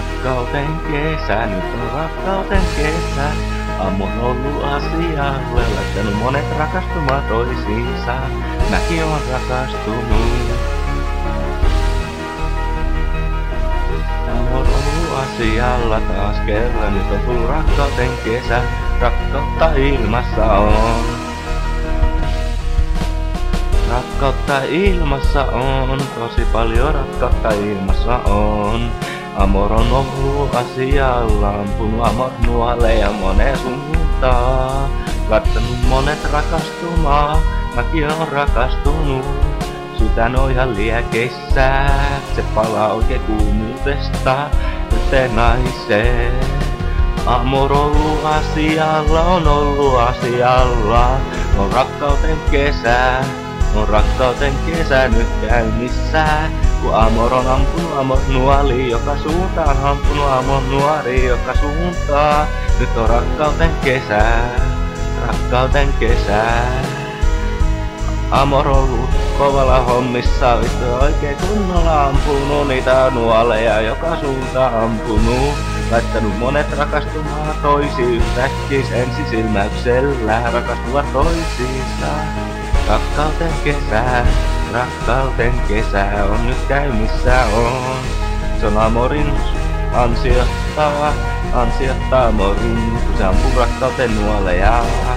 Rakkauten kesä, nyt on rakkauten kesä. Ammu on ollut asialle, laittanut monet rakastumaan toisiinsa. Mäkin on rakastunut. Amor on ollut asialla taas kerran, nyt on tullut rakkauten kesä. Rakkautta ilmassa on. Rakkautta ilmassa on, tosi paljon rakkautta ilmassa on. Amor on ollut asialla, ampunut amor nuolle ja moneen suuntaan. Laittanut monet rakastumaan, mäkin on rakastunut. Sydän on ihan liekeissä, se palaa oikein kuumuudesta yhteen naiseen. Amor on ollut asialla, on ollut asialla, on rakkauten kesä. On rakkauten kesä nyt käynnissä, kun amor on ampunut amor nuoli joka suuntaan, ampunut amor nuori joka suuntaan. Nyt on rakkauten kesä, rakkauten kesä. Amor on ollut kovalla hommissa, vittu oikein kunnolla ampunut niitä nuoleja joka suuntaan ampunut. Laittanut monet rakastumaan toisiin yhtäkkiä ensisilmäyksellä, rakastuvat toisiinsa. Rakkauten kesä on nyt käynnissä on. Se on amorin ansiota amorin, kun se ampuu rakkauten nuoleja.